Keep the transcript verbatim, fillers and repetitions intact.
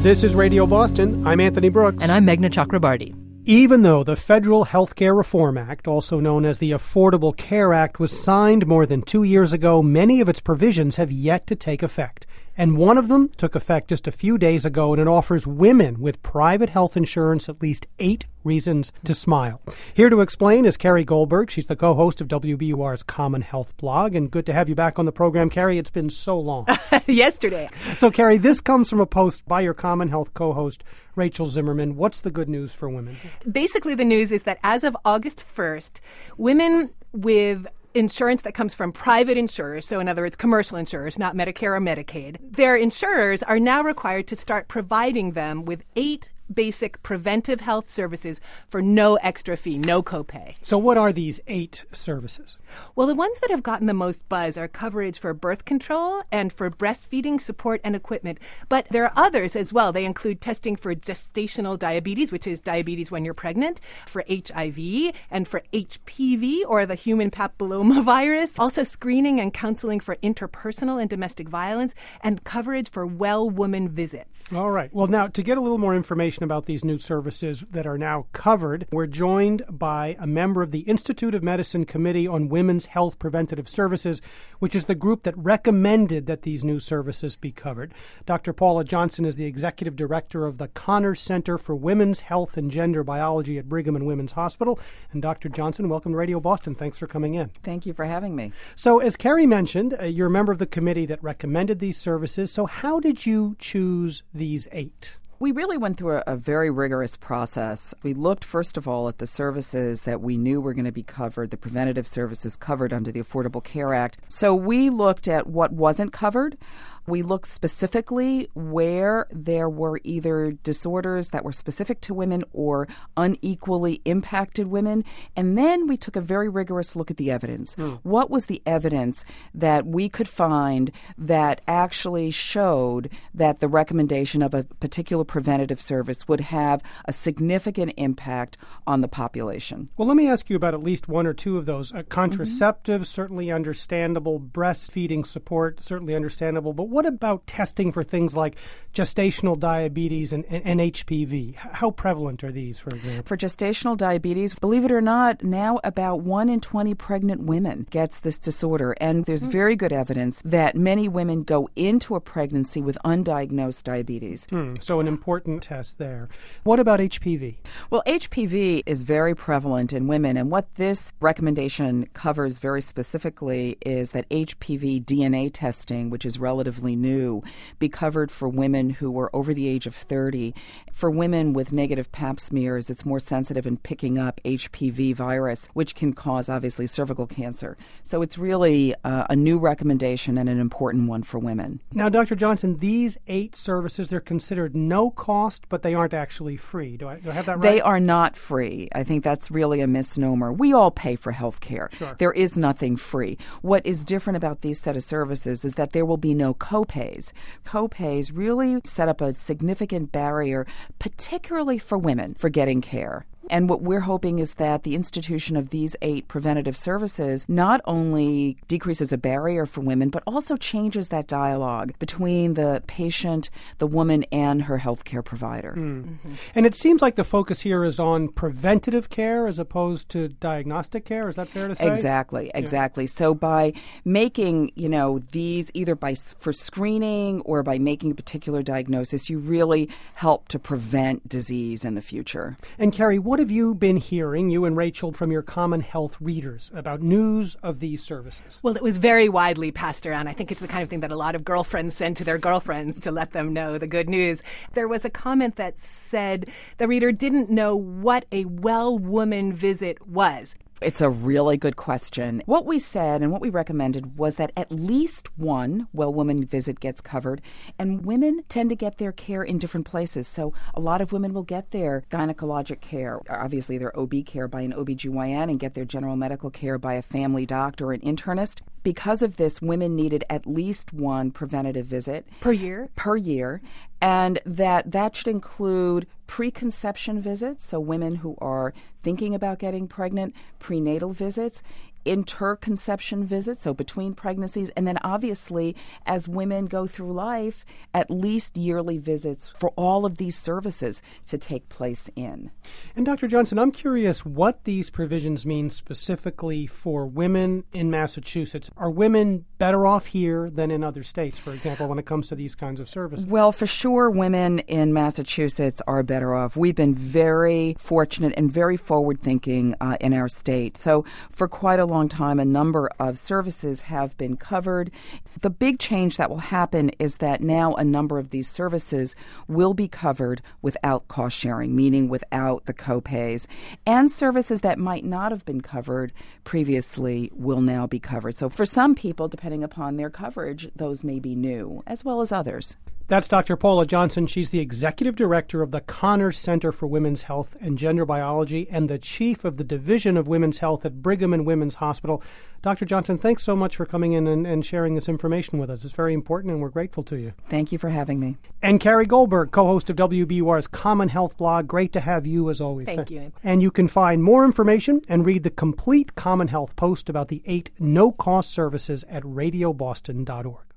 This is Radio Boston. I'm Anthony Brooks. And I'm Meghna Chakrabarty. Even though the Federal Health Care Reform Act, also known as the Affordable Care Act, was signed more than two years ago, many of its provisions have yet to take effect. And one of them took effect just a few days ago, and it offers women with private health insurance at least eight reasons to smile. Here to explain is Carrie Goldberg. She's the co-host of W B U R's Common Health blog. And good to have you back on the program, Carrie. It's been so long. Yesterday. So, Carrie, this comes from a post by your Common Health co-host, Rachel Zimmerman. What's the good news for women? Basically, the news is that as of August first, women with insurance that comes from private insurers, so in other words, commercial insurers, not Medicare or Medicaid, their insurers are now required to start providing them with eight basic preventive health services for no extra fee, no copay. So what are these eight services? Well, the ones that have gotten the most buzz are coverage for birth control and for breastfeeding support and equipment. But there are others as well. They include testing for gestational diabetes, which is diabetes when you're pregnant, for H I V and for H P V, or the human papillomavirus. Also screening and counseling for interpersonal and domestic violence, and coverage for well woman visits. All right. Well, now, to get a little more information about these new services that are now covered, we're joined by a member of the Institute of Medicine Committee on Women's Health Preventative Services, which is the group that recommended that these new services be covered. Doctor Paula Johnson is the executive director of the Connors Center for Women's Health and Gender Biology at Brigham and Women's Hospital. And Doctor Johnson, welcome to Radio Boston. Thanks for coming in. Thank you for having me. So, as Carrie mentioned, uh, you're a member of the committee that recommended these services. So how did you choose these eight? We really went through a, a very rigorous process. We looked, first of all, at the services that we knew were going to be covered, the preventative services covered under the Affordable Care Act. So we looked at what wasn't covered. We looked specifically where there were either disorders that were specific to women or unequally impacted women. And then we took a very rigorous look at the evidence. Mm. What was the evidence that we could find that actually showed that the recommendation of a particular preventative service would have a significant impact on the population? Well, let me ask you about at least one or two of those. Uh, contraceptives, mm-hmm. certainly understandable. Breastfeeding support, certainly understandable. But what about testing for things like gestational diabetes and, and, and H P V? How prevalent are these, for example? For gestational diabetes, believe it or not, now about one in twenty pregnant women gets this disorder. And there's mm. very good evidence that many women go into a pregnancy with undiagnosed diabetes. Hmm. So an important test there. What about H P V? Well, H P V is very prevalent in women. And what this recommendation covers very specifically is that H P V D N A testing, which is relatively new, be covered for women who were over the age of thirty. For women with negative pap smears, it's more sensitive in picking up H P V virus, which can cause, obviously, cervical cancer. So it's really uh, a new recommendation and an important one for women. Now, Doctor Johnson, these eight services, they're considered no cost, but they aren't actually free. Do I, do I have that right? They are not free. I think that's really a misnomer. We all pay for health care. Sure. There is nothing free. What is different about these set of services is that there will be no copays. Copays really set up a significant barrier, particularly for women, for getting care. And what we're hoping is that the institution of these eight preventative services not only decreases a barrier for women, but also changes that dialogue between the patient, the woman, and her healthcare provider. Mm. Mm-hmm. And it seems like the focus here is on preventative care as opposed to diagnostic care. Is that fair to say? Exactly, exactly. Yeah. So by making, you know, these either by for screening or by making a particular diagnosis, you really help to prevent disease in the future. And Carrie, what What have you been hearing, you and Rachel, from your Common Health readers about news of these services? Well, it was very widely passed around. I think it's the kind of thing that a lot of girlfriends send to their girlfriends to let them know the good news. There was a comment that said the reader didn't know what a well woman visit was. It's a really good question. What we said and what we recommended was that at least one well woman visit gets covered, and women tend to get their care in different places. So a lot of women will get their gynecologic care, obviously their O B care by an O B G Y N, and get their general medical care by a family doctor or an internist. Because of this, women needed at least one preventative visit. Per year? Per year. And that that should include preconception visits, so women who are thinking about getting pregnant, prenatal visits, interconception visits, so between pregnancies, and then obviously as women go through life, at least yearly visits for all of these services to take place in. And Doctor Johnson, I'm curious what these provisions mean specifically for women in Massachusetts. Are women better off here than in other states, for example, when it comes to these kinds of services? Well, for sure, women in Massachusetts are better off. We've been very fortunate and very forward-thinking uh, in our state. So for quite a long time, a number of services have been covered. The big change that will happen is that now a number of these services will be covered without cost sharing, meaning without the copays. And services that might not have been covered previously will now be covered. So for some people, depending upon their coverage, those may be new, as well as others. That's Doctor Paula Johnson. She's the Executive Director of the Connors Center for Women's Health and Gender Biology and the Chief of the Division of Women's Health at Brigham and Women's Hospital. Doctor Johnson, thanks so much for coming in and, and sharing this information with us. It's very important, and we're grateful to you. Thank you for having me. And Carrie Goldberg, co-host of W B U R's Common Health blog. Great to have you, as always. Thank you. And you can find more information and read the complete Common Health post about the eight no-cost services at radio boston dot org.